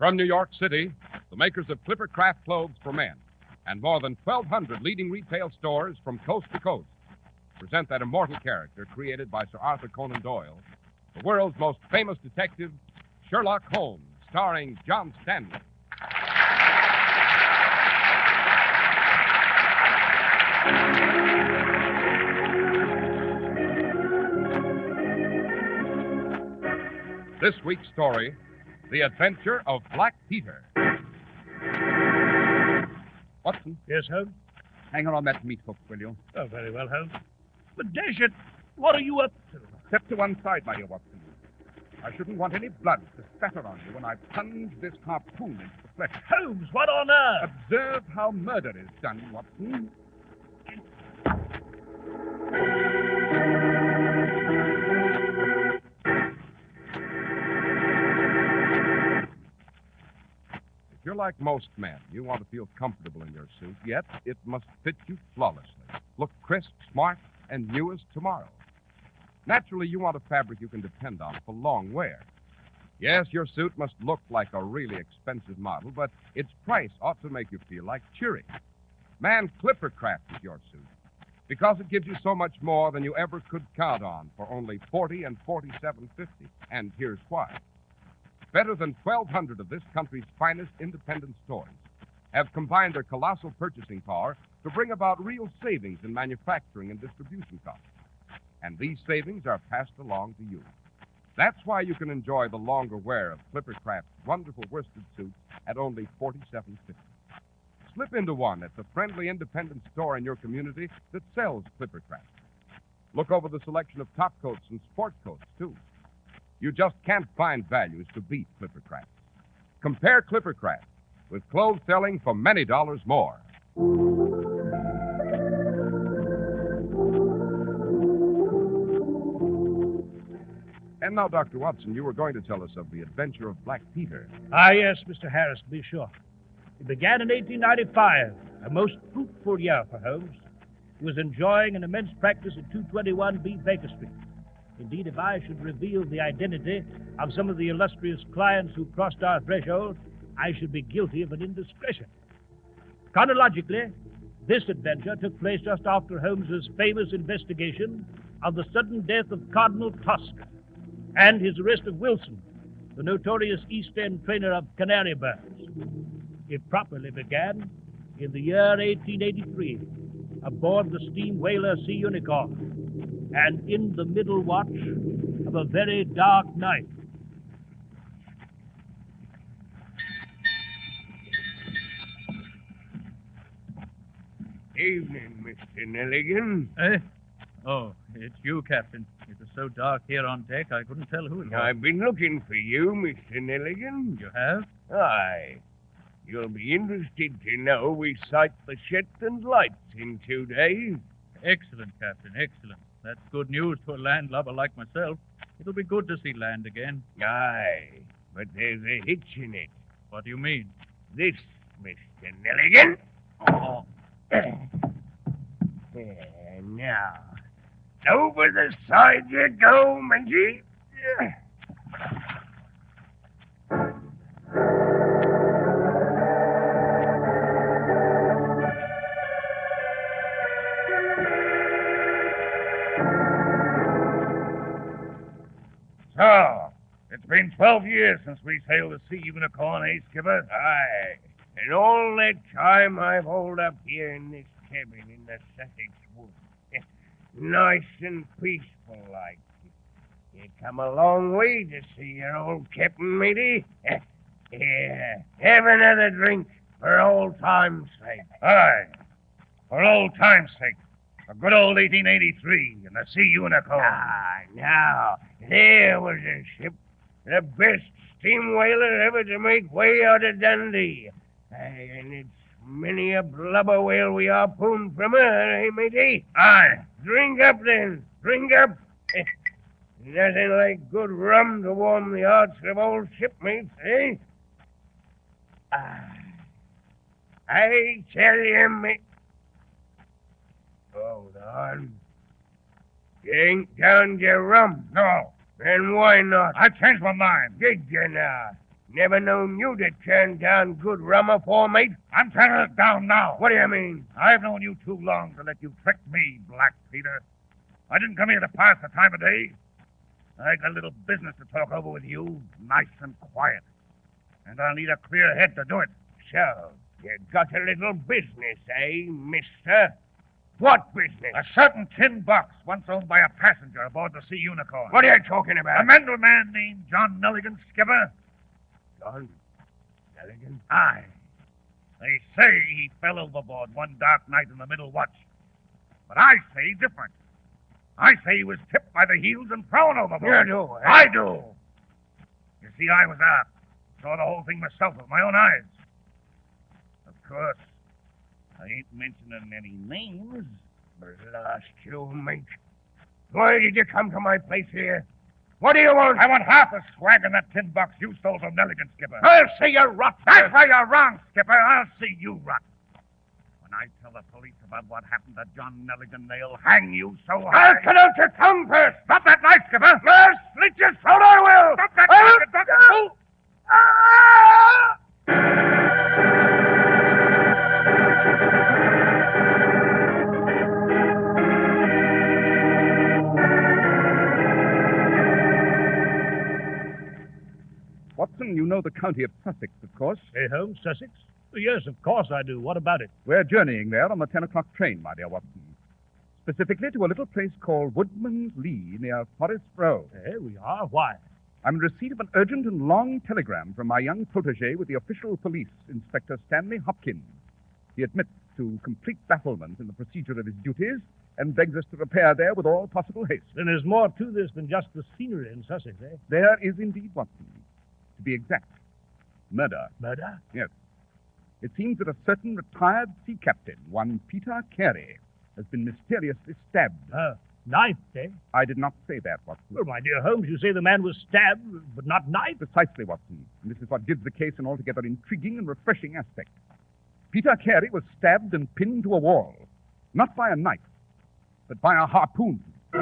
From New York City, the makers of Clipper Craft clothes for men and more than 1,200 leading retail stores from coast to coast present that immortal character created by Sir Arthur Conan Doyle, the world's most famous detective, Sherlock Holmes, starring John Stanley. This week's story, The Adventure of Black Peter. Watson? Yes, Holmes? Hang on that meat hook, will you? Oh, very well, Holmes. But dash it, what are you up to? Step to one side, my dear Watson. I shouldn't want any blood to spatter on you when I plunge this harpoon into the flesh. Holmes, what on earth? Observe how murder is done, Watson. If you're like most men, you want to feel comfortable in your suit, yet it must fit you flawlessly. Look crisp, smart, and new as tomorrow. Naturally, you want a fabric you can depend on for long wear. Yes, your suit must look like a really expensive model, but its price ought to make you feel like cheering. Man, Clipper Craft is your suit, because it gives you so much more than you ever could count on for only $40 and $47.50. And here's why. Better than 1,200 of this country's finest independent stores have combined their colossal purchasing power to bring about real savings in manufacturing and distribution costs. And these savings are passed along to you. That's why you can enjoy the longer wear of Clipper Craft's wonderful worsted suits at only $47.50. Slip into one at the friendly independent store in your community that sells Clipper Craft. Look over the selection of top coats and sport coats, too. You just can't find values to beat Clipper Craft. Compare Clipper Craft with clothes selling for many dollars more. And now, Dr. Watson, you were going to tell us of the adventure of Black Peter. Ah, yes, Mr. Harris, to be sure. It began in 1895, a most fruitful year for Holmes. He was enjoying an immense practice at 221B Baker Street. Indeed, if I should reveal the identity of some of the illustrious clients who crossed our threshold, I should be guilty of an indiscretion. Chronologically, this adventure took place just after Holmes's famous investigation of the sudden death of Cardinal Tosca and his arrest of Wilson, the notorious East End trainer of canary birds. It properly began in the year 1883 aboard the steam whaler Sea Unicorn and in the middle watch of a very dark night. Evening, Mr. Nelligan. Eh? Oh, it's you, Captain. It was so dark here on deck, I couldn't tell who it was. I've been looking for you, Mr. Nelligan. You have? Aye. You'll be interested to know we sight the Shetland Lights in 2 days. Excellent, Captain, excellent. That's good news to a landlubber like myself. It'll be good to see land again. Aye, but there's a hitch in it. What do you mean? This, Mr. Nelligan. Oh. There, now. Over the side you go, Mingy. So, it's been 12 years since we sailed the Sea Unicorn, eh, Skipper? Aye. And all that time I've holed up here in this cabin in the Sussex woods. Nice and peaceful like. You come a long way to see your old captain, matey. Here, have another drink for old time's sake. Aye, for old time's sake. For good old 1883 and the Sea Unicorn. Ah, now, there was a ship, the best steam whaler ever to make way out of Dundee. Aye, and it's many a blubber whale we harpooned from her, eh, matey? Aye. Drink up, then. Drink up. Nothing like good rum to warm the hearts of old shipmates, eh? I tell you, mate. Hold on. You ain't down your rum. No. Then why not? I changed my mind. Did you now? Never known you to turn down good rum afore, mate. I'm turning it down now. What do you mean? I've known you too long to let you trick me, Black Peter. I didn't come here to pass the time of day. I got a little business to talk over with you, nice and quiet. And I'll need a clear head to do it. So, you got a little business, eh, mister? What business? A certain tin box once owned by a passenger aboard the Sea Unicorn. What are you talking about? A Mendel man named John Nelligan, skipper. John Nelligan? Aye. They say he fell overboard one dark night in the middle watch. But I say different. I say he was tipped by the heels and thrown overboard. You do, eh? I do. You see, I was aft. Saw the whole thing myself with my own eyes. Of course, I ain't mentioning any names. Blast you, mate. Why did you come to my place here? What do you want? I want half the swag in that tin box you stole from Nelligan, Skipper. I'll see you rot. That's why you're wrong, Skipper. I'll see you rot. When I tell the police about what happened to John Nelligan, they'll hang you so high. I'll cut out your tongue first. Stop that knife, Skipper. I'll slit your throat, I will. Stop that knife, you drunken fool. Watson, you know the county of Sussex, of course. Hey, Holmes, Sussex? Yes, of course I do. What about it? We're journeying there on the 10 o'clock train, my dear Watson. Specifically to a little place called Woodman's Lee near Forest Row. Here we are. Why? I'm in receipt of an urgent and long telegram from my young protege with the official police, Inspector Stanley Hopkins. He admits to complete bafflement in the procedure of his duties and begs us to repair there with all possible haste. Then there's more to this than just the scenery in Sussex, eh? There is indeed, Watson. To be exact, murder. Murder? Yes. It seems that a certain retired sea captain, one Peter Carey, has been mysteriously stabbed. Knifed, eh? I did not say that, Watson. Well, my dear Holmes, you say the man was stabbed, but not knifed? Precisely, Watson. And this is what gives the case an altogether intriguing and refreshing aspect. Peter Carey was stabbed and pinned to a wall, not by a knife, but by a harpoon.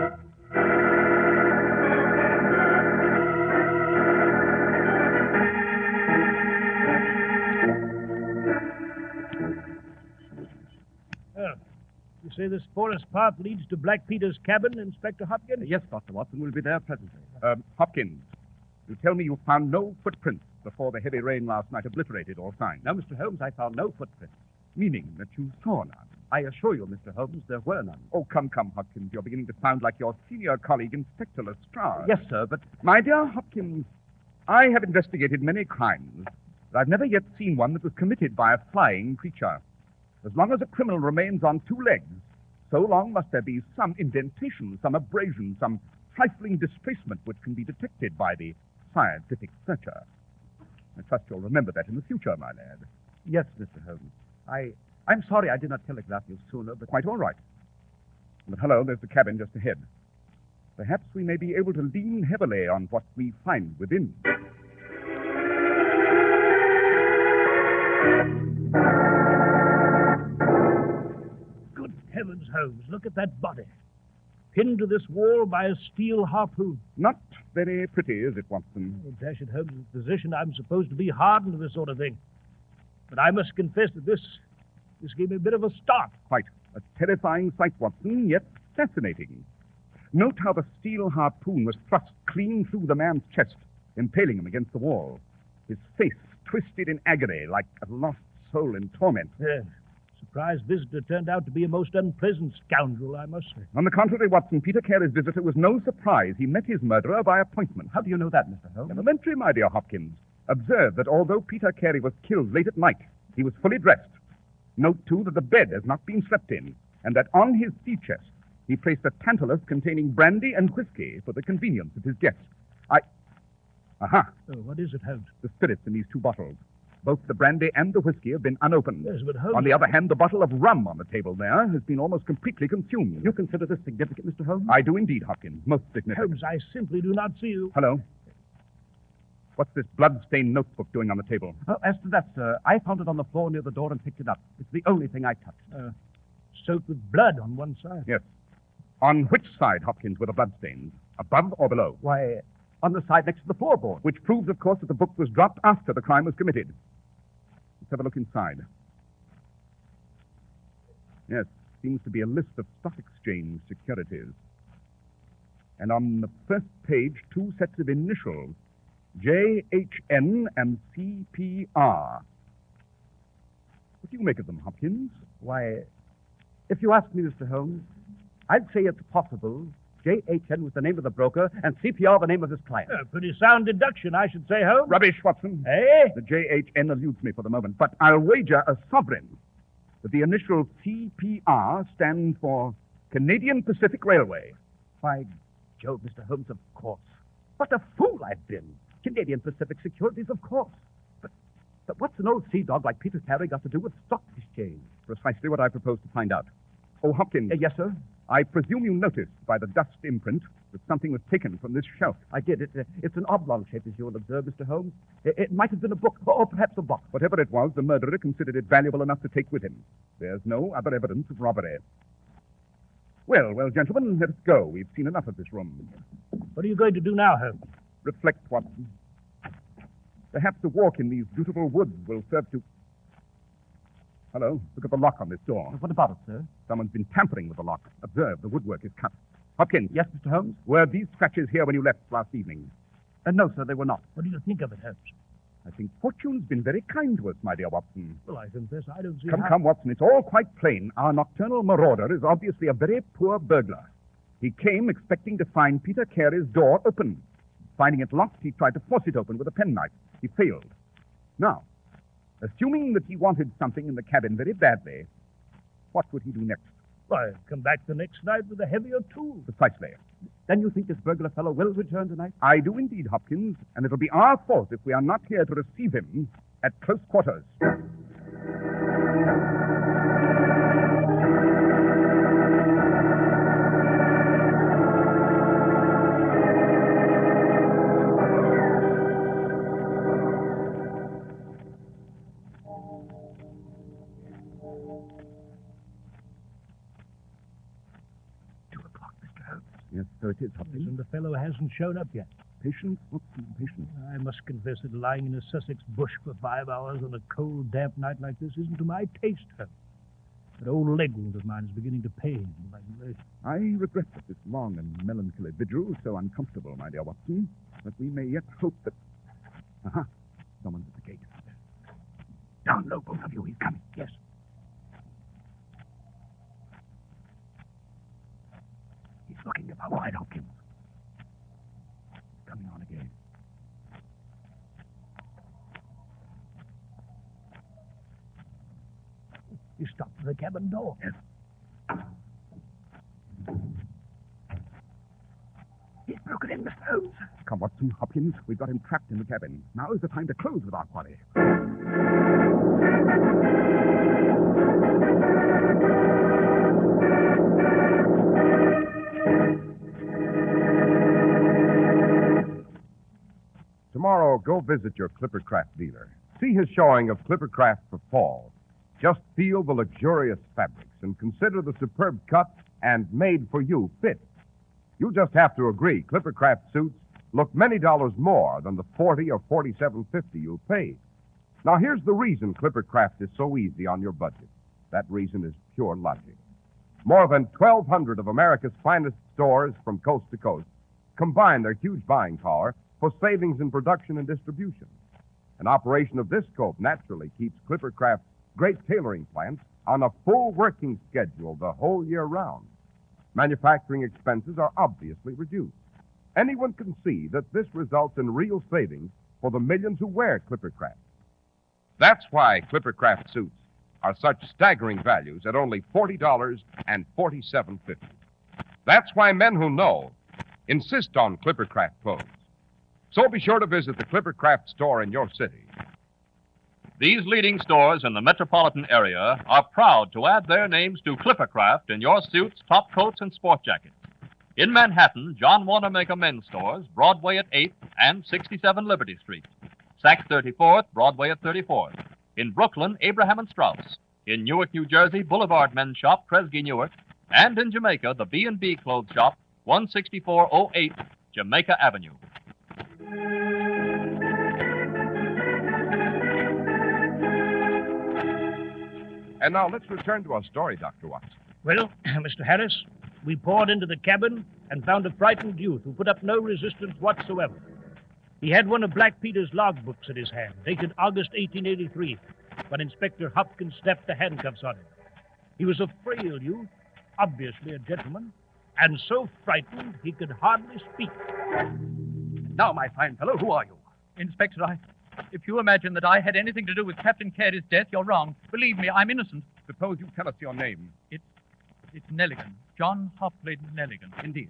You say this forest path leads to Black Peter's cabin, Inspector Hopkins? Yes, Dr. Watson. We'll be there presently. Hopkins, you tell me you found no footprints before the heavy rain last night obliterated all signs. No, Mr. Holmes, I found no footprints. Meaning that you saw none. I assure you, Mr. Holmes, there were none. Oh, come, Hopkins. You're beginning to sound like your senior colleague, Inspector Lestrade. Yes, sir, but... My dear Hopkins, I have investigated many crimes, but I've never yet seen one that was committed by a flying creature. As long as a criminal remains on two legs, so long must there be some indentation, some abrasion, some trifling displacement which can be detected by the scientific searcher. I trust you'll remember that in the future, my lad. Yes, Mr. Holmes. I'm sorry I did not telegraph you sooner, but... Quite all right. But hello, there's the cabin just ahead. Perhaps we may be able to lean heavily on what we find within. Good heavens, Holmes, look at that body. Pinned to this wall by a steel harpoon. Not very pretty, is it, Watson? Oh, dash it, Holmes, in the position I'm supposed to be hardened to this sort of thing. But I must confess that this gave me a bit of a start. Quite. A terrifying sight, Watson, yet fascinating. Note how the steel harpoon was thrust clean through the man's chest, impaling him against the wall. His face twisted in agony like a lost soul in torment. Surprised visitor turned out to be a most unpleasant scoundrel, I must say. On the contrary, Watson, Peter Carey's visitor was no surprise. He met his murderer by appointment. How do you know that, Mr. Holmes? Elementary, my dear Hopkins. Observe that although Peter Carey was killed late at night, he was fully dressed. Note, too, that the bed has not been slept in, and that on his sea chest he placed a tantalus containing brandy and whiskey for the convenience of his guests. Aha! Oh, what is it, Holmes? The spirits in these two bottles. Both the brandy and the whiskey have been unopened. Yes, but Holmes... On the other hand, the bottle of rum on the table there has been almost completely consumed. You consider this significant, Mr. Holmes? I do indeed, Hopkins. Most significant. Holmes, I simply do not see you. Hello? What's this blood-stained notebook doing on the table? Oh, as to that, sir, I found it on the floor near the door and picked it up. It's the only thing I touched. Soaked with blood on one side. Yes. On which side, Hopkins, were the bloodstains? Above or below? Why, on the side next to the floorboard. Which proves, of course, that the book was dropped after the crime was committed. Let's have a look inside. Yes, seems to be a list of stock exchange securities. And on the first page, two sets of initials, JHN and CPR. What do you make of them, Hopkins? Why, if you ask me, Mr. Holmes, I'd say it's possible J.H.N. was the name of the broker and CPR the name of his client. Pretty sound deduction, I should say, Holmes. Rubbish, Watson. Eh? The J.H.N. eludes me for the moment, but I'll wager a sovereign that the initial CPR stands for Canadian Pacific Railway. By Jove, Mr. Holmes, of course. What a fool I've been. Canadian Pacific Securities, of course. But what's an old sea dog like Peter Carey got to do with stock exchange? Precisely what I propose to find out. Oh, Hopkins. Yes, sir? I presume you noticed by the dust imprint that something was taken from this shelf. I did. It's an oblong shape, as you'll observe, Mr. Holmes. It might have been a book, or perhaps a box. Whatever it was, the murderer considered it valuable enough to take with him. There's no other evidence of robbery. Well, gentlemen, let's go. We've seen enough of this room. What are you going to do now, Holmes? Reflect, Watson. Perhaps a walk in these beautiful woods will serve to... Hello, look at the lock on this door. What about it, sir? Someone's been tampering with the lock. Observe, the woodwork is cut. Hopkins. Yes, Mr. Holmes? Were these scratches here when you left last evening? No, sir, they were not. What do you think of it, Holmes? I think Fortune's been very kind to us, my dear Watson. Well, I confess I don't see Come, Watson, it's all quite plain. Our nocturnal marauder is obviously a very poor burglar. He came expecting to find Peter Carey's door open. Finding it locked, he tried to force it open with a penknife. He failed. Now, assuming that he wanted something in the cabin very badly, what would he do next? Why, come back the next night with a heavier tool. Precisely. Then you think this burglar fellow will return tonight? I do indeed, Hopkins, and it'll be our fault if we are not here to receive him at close quarters. Yes, so it is, Hopkins. And the fellow hasn't shown up yet. Patience, Watson, patience. I must confess that lying in a Sussex bush for 5 hours on a cold, damp night like this isn't to my taste, Holmes. That old leg wound of mine is beginning to pain. I regret that this long and melancholy vigil is so uncomfortable, my dear Watson, but we may yet hope that... Aha, someone's at the gate. Down low, both of you. He's coming. Yes. He's looking about wide, Hopkins. Coming on again. He stopped at the cabin door. Yes. He's broken in, Mr. Holmes. Come, Watson, Hopkins. We've got him trapped in the cabin. Now is the time to close with our quarry. Tomorrow, go visit your Clippercraft dealer. See his showing of Clippercraft for fall. Just feel the luxurious fabrics and consider the superb cut and made-for-you fit. You just have to agree Clippercraft suits look many dollars more than the $40 or $47.50 you'll pay. Now, here's the reason Clippercraft is so easy on your budget. That reason is pure logic. More than 1,200 of America's finest stores from coast to coast combine their huge buying power for savings in production and distribution. An operation of this scope naturally keeps Clippercraft's great tailoring plants on a full working schedule the whole year round. Manufacturing expenses are obviously reduced. Anyone can see that this results in real savings for the millions who wear Clippercraft. That's why Clippercraft suits are such staggering values at only $40 and $47.50. That's why men who know insist on Clippercraft clothes. So be sure to visit the Clippercraft store in your city. These leading stores in the metropolitan area are proud to add their names to Clippercraft in your suits, top coats, and sport jackets. In Manhattan, John Wanamaker Men's Stores, Broadway at 8th and 67 Liberty Street. Saks 34th, Broadway at 34th. In Brooklyn, Abraham and Strauss. In Newark, New Jersey, Boulevard Men's Shop, Kresge Newark. And in Jamaica, the B&B Clothes Shop, 16408 Jamaica Avenue. And now let's return to our story, Dr. Watson. Well, Mr. Harris, we poured into the cabin and found a frightened youth who put up no resistance whatsoever. He had one of Black Peter's logbooks in his hand, dated August 1883, when Inspector Hopkins snapped the handcuffs on him. He was a frail youth, obviously a gentleman, and so frightened he could hardly speak. Now, my fine fellow, who are you? Inspector, if you imagine that I had anything to do with Captain Carey's death, you're wrong. Believe me, I'm innocent. Suppose you tell us your name. It's Nelligan. John Hopley Nelligan. Indeed.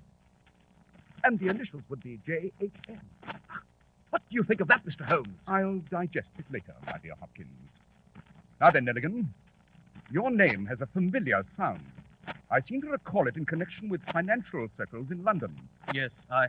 And the initials would be J.H.N. What do you think of that, Mr. Holmes? I'll digest it later, my dear Hopkins. Now then, Nelligan, your name has a familiar sound. I seem to recall it in connection with financial circles in London. Yes,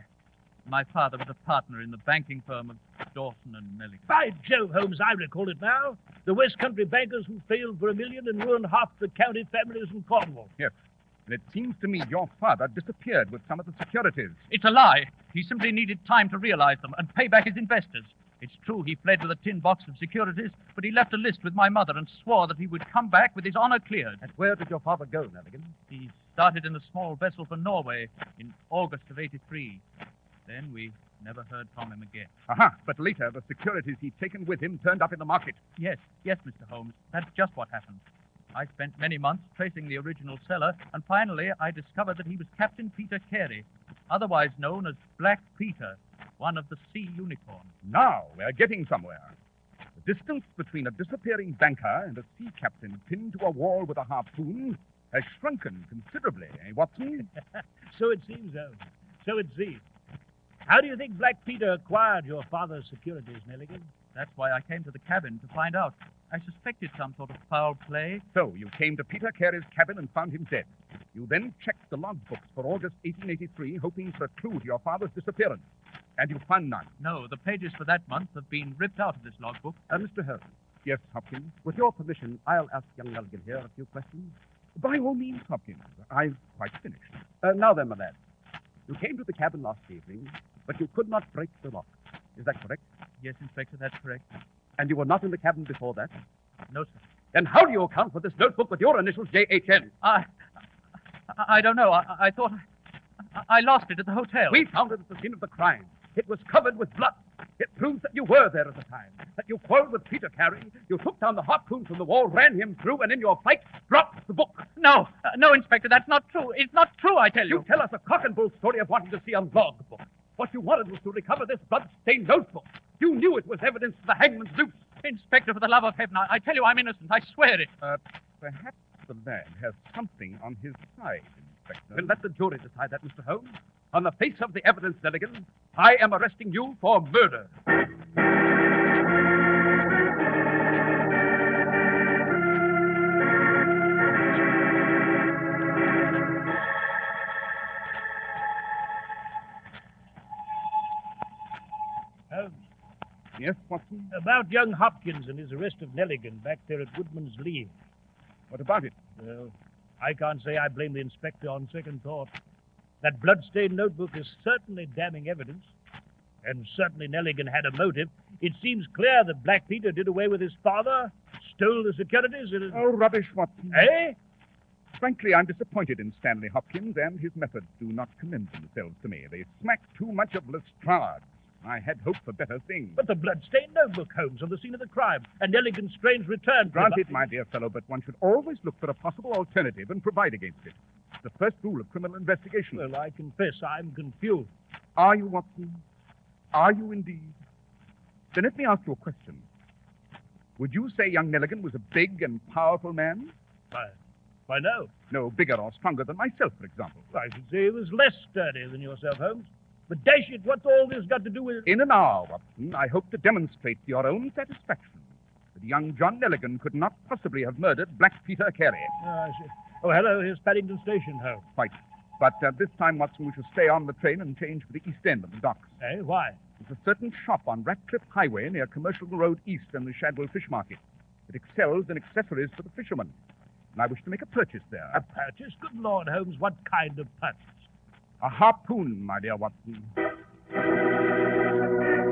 my father was a partner in the banking firm of Dawson and Nelligan. By Jove, Holmes, I recall it now. The West Country bankers who failed for $1 million and ruined half the county families in Cornwall. Yes. And it seems to me your father disappeared with some of the securities. It's a lie. He simply needed time to realize them and pay back his investors. It's true he fled with a tin box of securities, but he left a list with my mother and swore that he would come back with his honor cleared. And where did your father go, Nelligan? He started in a small vessel for Norway in August of '83. Then we never heard from him again. Aha, but later the securities he'd taken with him turned up in the market. Yes, Mr. Holmes. That's just what happened. I spent many months tracing the original seller, and finally I discovered that he was Captain Peter Carey, otherwise known as Black Peter, one of the Sea Unicorns. Now we're getting somewhere. The distance between a disappearing banker and a sea captain pinned to a wall with a harpoon has shrunken considerably, eh, Watson? So it seems, Holmes. So it seems. How do you think Black Peter acquired your father's securities, Nelligan? That's why I came to the cabin to find out. I suspected some sort of foul play. So you came to Peter Carey's cabin and found him dead. You then checked the logbooks for August 1883, hoping for a clue to your father's disappearance. And you found none. No, the pages for that month have been ripped out of this logbook. Mr. Holmes, Yes, Hopkins? with your permission, I'll ask young Nelligan here a few questions. By all means, Hopkins. I've quite finished. Now then, my lad. You came to the cabin last evening, but you could not break the lock. Is that correct? Yes, Inspector, that's correct. And you were not in the cabin before that? No, sir. Then how do you account for this notebook with your initials J.H.N.? I don't know. I thought I lost it at the hotel. We found it at the scene of the crime. It was covered with blood. It proves that you were there at the time, that you quarreled with Peter Carey, you took down the harpoon from the wall, ran him through, and in your fight, dropped the book. No, Inspector, that's not true. It's not true, I tell you. You tell us a cock and bull story of wanting to see a logbook. What you wanted was to recover this blood-stained notebook. You knew it was evidence of the hangman's noose. Inspector, for the love of heaven, I tell you I'm innocent. I swear it. Perhaps the lad has something on his side, Inspector. Then let the jury decide that, Mr. Holmes. On the face of the evidence, Nelligan, I am arresting you for murder. Holmes, Yes, Watson? about young Hopkins and his arrest of Nelligan back there at Woodman's Lee. What about it? Well, I can't say I blame the inspector on second thought. That blood-stained notebook is certainly damning evidence. And certainly Nelligan had a motive. It seems clear that Black Peter did away with his father, stole the securities, and... Oh, rubbish, Watson. Eh? Frankly, I'm disappointed in Stanley Hopkins, and his methods do not commend themselves to me. They smack too much of Lestrade. I had hoped for better things. But the blood-stained notebook, Holmes, on the scene of the crime, and Nelligan's strange return... Granted, my dear fellow, but one should always look for a possible alternative and provide against it. It's the first rule of criminal investigation. Well, I confess I'm confused. Are you, Watson? Are you indeed? Then let me ask you a question. Would you say young Nelligan was a big and powerful man? Why, no. No, bigger or stronger than myself, for example. I should say he was less sturdy than yourself, Holmes. But dash it, what's all this got to do with... In an hour, Watson, I hope to demonstrate to your own satisfaction that young John Nelligan could not possibly have murdered Black Peter Carey. I see. Oh, hello, here's Paddington Station, Holmes. Quite. But this time, Watson, we shall stay on the train and change for the east end of the docks. Eh, why? There's a certain shop on Ratcliffe Highway near Commercial Road East and the Shadwell Fish Market. It excels in accessories for the fishermen. And I wish to make a purchase there. A purchase? Good Lord, Holmes, what kind of purchase? A harpoon, my dear Watson.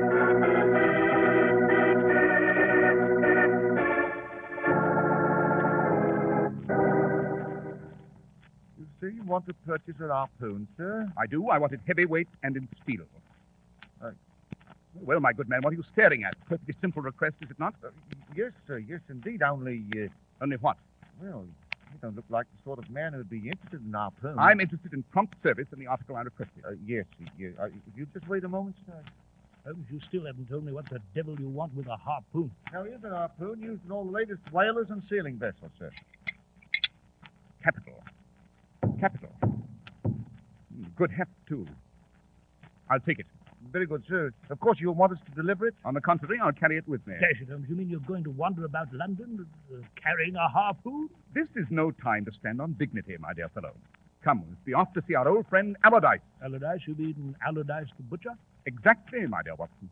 want to purchase a harpoon, sir? I do. I want it heavyweight and in steel. Well, my good man, what are you staring at? Perfectly simple request, is it not? Yes, sir. Yes, indeed. Only, Only what? well, you don't look like the sort of man who'd be interested in a harpoon. I'm interested in prompt service in the article I requested. Yes, yes. If you just wait a moment, sir. Holmes, you still haven't told me what the devil you want with a harpoon. Now, here's a harpoon used in all the latest whalers and sailing vessels, sir. Capital. Capital. Good heft, too. I'll take it. Very good, sir. Of course, you'll want us to deliver it? On the contrary, I'll carry it with me. Dash it, Holmes, you mean you're going to wander about London carrying a harpoon? This is no time to stand on dignity, my dear fellow. Come, let's be off to see our old friend Allardyce. Allardyce? You mean Allardyce the butcher? Exactly, my dear Watson.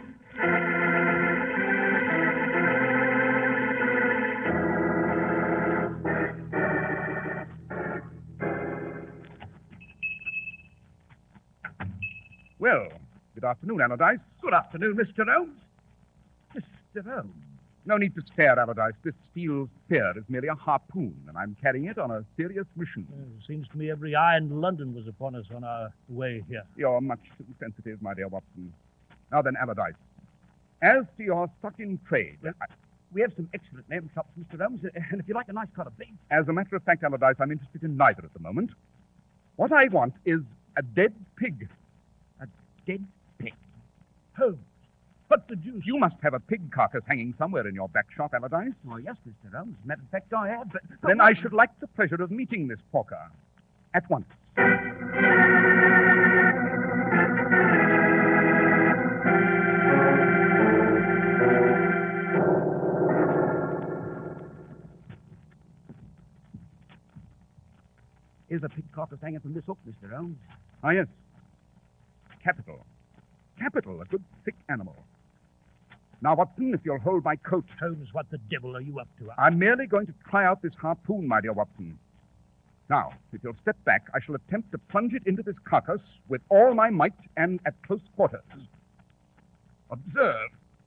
Well, good afternoon, Allardyce. Good afternoon, Mr. Holmes. Mr. Holmes. No need to stare, Allardyce. This steel spear is merely a harpoon, and I'm carrying it on a serious mission. Seems to me every eye in London was upon us on our way here. You're much too sensitive, my dear Watson. Now then, Allardyce, as to your stock in trade, We have some excellent lamb chops, Mr. Holmes, and if you like a nice cut of beef. as a matter of fact, Allardyce, I'm interested in neither at the moment. What I want is a dead pig. A dead pig. Holmes, what the deuce? You must have a pig carcass hanging somewhere in your back shop, Allardyce. Oh, yes, Mr. Holmes. As a matter of fact, I have, but... Then I should like the pleasure of meeting this porker. At once. Here's a pig carcass hanging from this hook, Mr. Holmes. Ah, yes. Capital. Capital, a good thick animal. Now, Watson, if you'll hold my coat. Holmes, what the devil are you up to? I'm merely going to try out this harpoon, my dear Watson. Now, if you'll step back, I shall attempt to plunge it into this carcass with all my might and at close quarters. Observe.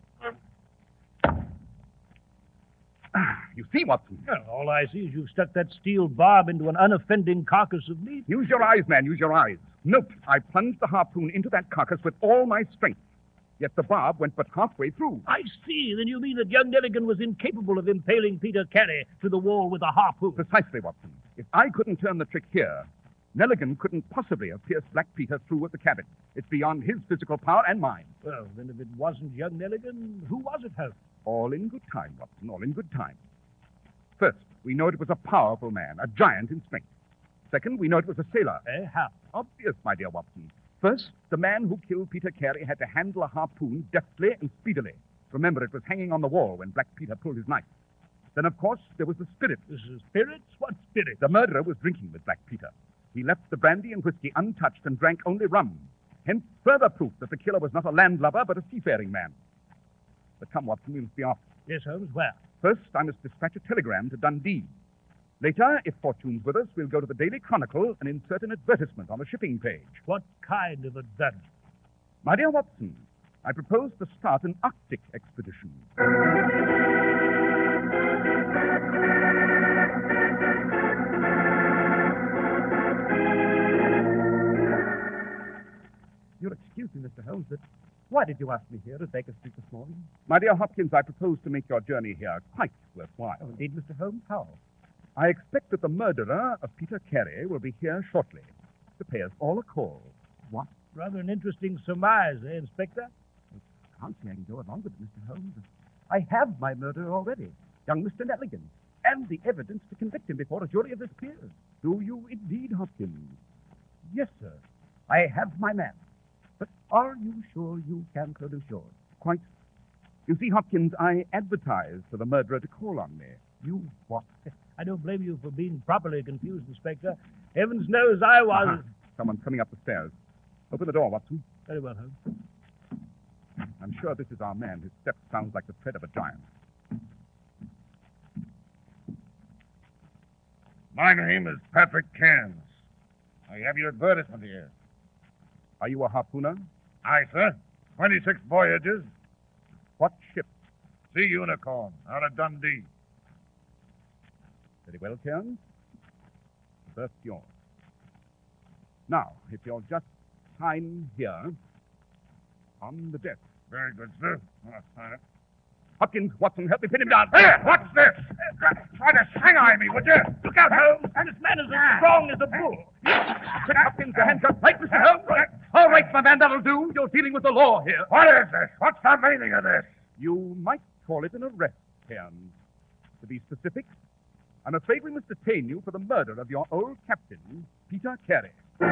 You see, Watson. Well, all I see is you've stuck that steel barb into an unoffending carcass of meat. Use your eyes, man, use your eyes. Note, I plunged the harpoon into that carcass with all my strength. Yet the barb went but halfway through. I see. Then you mean that young Nelligan was incapable of impaling Peter Carey to the wall with a harpoon? Precisely, Watson. If I couldn't turn the trick here, Nelligan couldn't possibly have pierced Black Peter through at the cabin. It's beyond his physical power and mine. Well, then if it wasn't young Nelligan, who was it, Holmes? All in good time, Watson, all in good time. First, we know it was a powerful man, a giant in strength. Second, we know it was a sailor. How? Obvious, my dear Watson. First, the man who killed Peter Carey had to handle a harpoon deftly and speedily. Remember, it was hanging on the wall when Black Peter pulled his knife. Then, of course, there was the spirit. Spirits? What spirits? The murderer was drinking with Black Peter. He left the brandy and whiskey untouched and drank only rum. Hence, further proof that the killer was not a landlubber, but a seafaring man. But come, Watson, we must be off. Yes, Holmes, where? First, I must dispatch a telegram to Dundee. Later, if fortune's with us, we'll go to the Daily Chronicle and insert an advertisement on the shipping page. What kind of advertisement? My dear Watson, I propose to start an Arctic expedition. You'll excuse me, Mr. Holmes, but why did you ask me here at Baker Street this morning? My dear Hopkins, I propose to make your journey here quite worthwhile. Oh, indeed, Mr. Holmes, how? I expect that the murderer of Peter Carey will be here shortly to pay us all a call. What? Rather an interesting surmise, eh, Inspector? I can't see I can go along with it, Mr. Holmes. I have my murderer already, young Mr. Nelligan, and the evidence to convict him before a jury of his peers. Do you indeed, Hopkins? Yes, sir. I have my man. But are you sure you can produce yours? Quite. You see, Hopkins, I advertised for the murderer to call on me. You what? I don't blame you for being properly confused, Inspector. Heavens knows I was. Uh-huh. Someone's coming up the stairs. Open the door, Watson. Very well, Holmes. I'm sure this is our man. His step sounds like the tread of a giant. My name is Patrick Cairns. I have your advertisement here. Are you a harpooner? Aye, sir. 26 voyages. What ship? Sea Unicorn, out of Dundee. Very well, Cairns. The berth's yours. Now, if you'll just sign here on the desk. Very good, sir. I'll sign it. Hopkins, Watson, help me pin him down. Here, what's this? Try to shanghai me, would you? Look out, Holmes. And this man is as strong as a bull. Quick, Hopkins, your hands up. Right, Mr. Holmes. All right, my man, that'll do. You're dealing with the law here. What is this? What's the meaning of this? You might call it an arrest, Cairns. To be specific, I'm afraid we must detain you for the murder of your old captain, Peter Carey.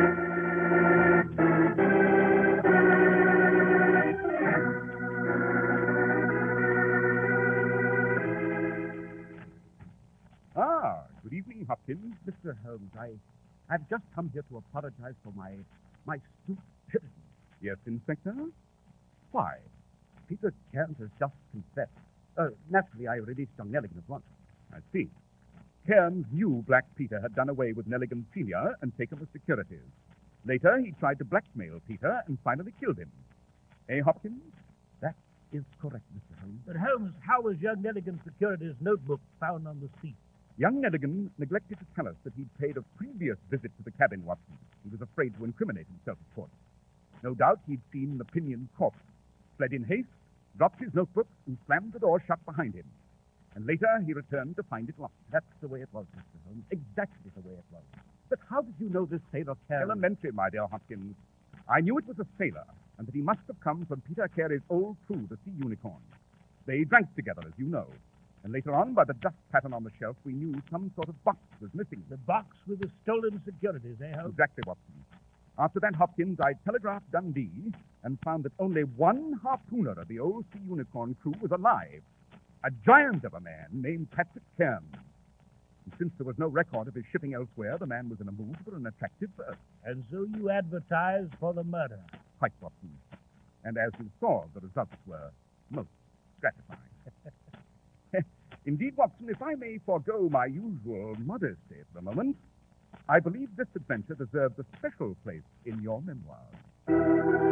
Good evening, Hopkins. Mr. Holmes, I've just come here to apologize for my stupidity. Yes, Inspector? Why? Peter Cairns has just confessed. Naturally, I released young Nelligan at once. I see. Cairns knew Black Peter had done away with Nelligan Sr. and taken the securities. Later, he tried to blackmail Peter and finally killed him. Eh, Hopkins? That is correct, Mr. Holmes. But, Holmes, how was young Nelligan's securities notebook found on the seat? Young Nelligan neglected to tell us that he'd paid a previous visit to the cabin, Watson. He was afraid to incriminate himself, of course. No doubt he'd seen the pinioned corpse, fled in haste, dropped his notebook, and slammed the door shut behind him. And later he returned to find it locked. That's the way it was, Mr. Holmes. Exactly the way it was. But how did you know this sailor Cairns? Elementary, my dear Hopkins. I knew it was a sailor, and that he must have come from Peter Carey's old crew, the Sea Unicorn. They drank together, as you know. And later on, by the dust pattern on the shelf, we knew some sort of box was missing. The box with the stolen securities, eh, Holmes? Exactly, Watson. After that, Hopkins, I telegraphed Dundee and found that only one harpooner of the old Sea Unicorn crew was alive. A giant of a man named Patrick Cairns. And since there was no record of his shipping elsewhere, the man was in a mood for an attractive berth. And so you advertised for the murder. Quite, Watson. And as you saw, the results were most gratifying. Indeed, Watson, if I may forego my usual modesty for a moment, I believe this adventure deserves a special place in your memoirs.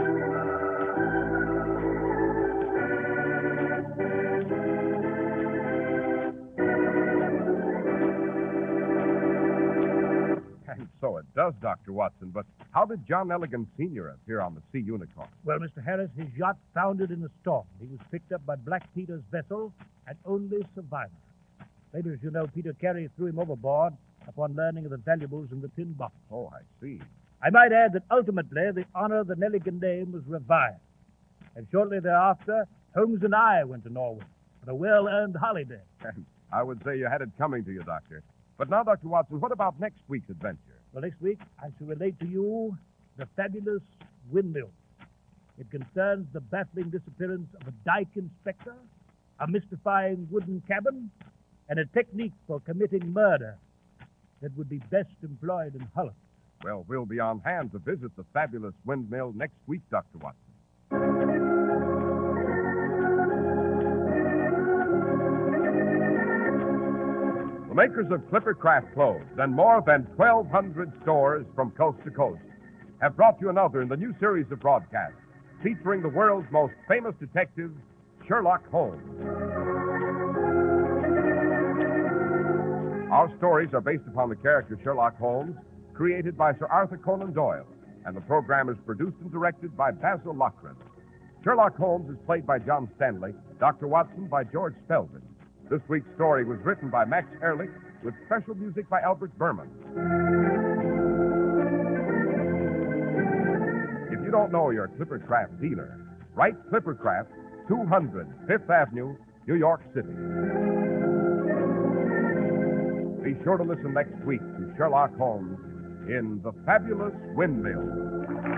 And so it does, Dr. Watson, but how did John Nelligan Sr. appear on the Sea Unicorn? Well, Mr. Harris, his yacht foundered in a storm. He was picked up by Black Peter's vessel and only survivor. Later, as you know, Peter Carey threw him overboard upon learning of the valuables in the tin box. Oh, I see. I might add that ultimately the honor of the Nelligan name was revived. And shortly thereafter, Holmes and I went to Norway for a well-earned holiday. I would say you had it coming to you, Doctor. But now, Dr. Watson, what about next week's adventure? Well, next week, I shall relate to you the fabulous windmill. It concerns the baffling disappearance of a dike inspector, a mystifying wooden cabin, and a technique for committing murder that would be best employed in Holland. Well, we'll be on hand to visit the fabulous windmill next week, Dr. Watson. The makers of Clipper Craft clothes and more than 1,200 stores from coast to coast have brought you another in the new series of broadcasts featuring the world's most famous detective, Sherlock Holmes. Our stories are based upon the character Sherlock Holmes, created by Sir Arthur Conan Doyle, and the program is produced and directed by Basil Loughrane. Sherlock Holmes is played by John Stanley, Dr. Watson by George Spelvin. This week's story was written by Max Ehrlich with special music by Albert Berman. If you don't know your Clipper Craft dealer, write Clipper Craft, 200 Fifth Avenue, New York City. Be sure to listen next week to Sherlock Holmes in The Fabulous Windmill.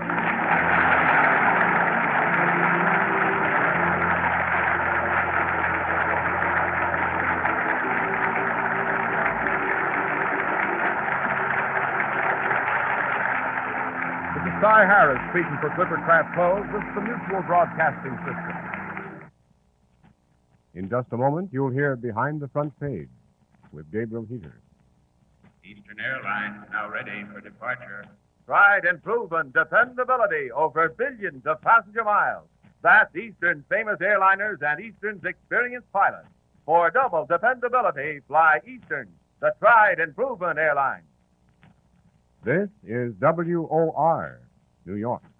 Cy Harris speaking for Clipper Craft Clothes. This is the Mutual Broadcasting System. In just a moment, you'll hear Behind the Front Page with Gabriel Heater. Eastern Airlines now ready for departure. Tried and proven dependability over billions of passenger miles. That's Eastern's famous airliners and Eastern's experienced pilots. For double dependability, fly Eastern, the tried and proven airline. This is WOR, New York.